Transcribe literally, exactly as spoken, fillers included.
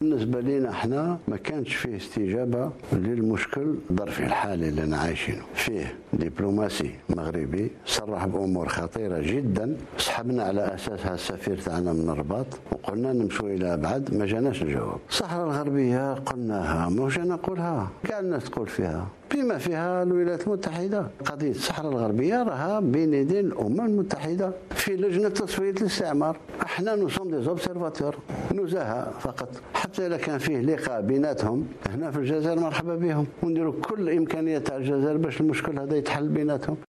بالنسبة لنا احنا ما كانش فيه استجابة للمشكل الظرفي الحالي اللي انا عايشينه فيه. دبلوماسي مغربي صرح بأمور خطيرة جدا، سحبنا على أساسها السفير تاعنا من الرباط وقلنا نمشوا إلى أبعد، ما جاناش الجواب. الصحراء الغربية قلناها، مش أنا نقولها، كاع الناس تقول فيها، بما فيها الولايات المتحدة. قضية الصحراء الغربية راها بين يدين الأمم المتحدة في لجنة تصفية الاستعمار. احنا نصوم دي زوبسيرفاتور نزهة فقط، حتى إذا كان فيه لقاء بيناتهم هنا في الجزائر مرحبا بهم، ونديروا كل إمكانيات تاع الجزائر باش المشكل هذا يتحل بيناتهم.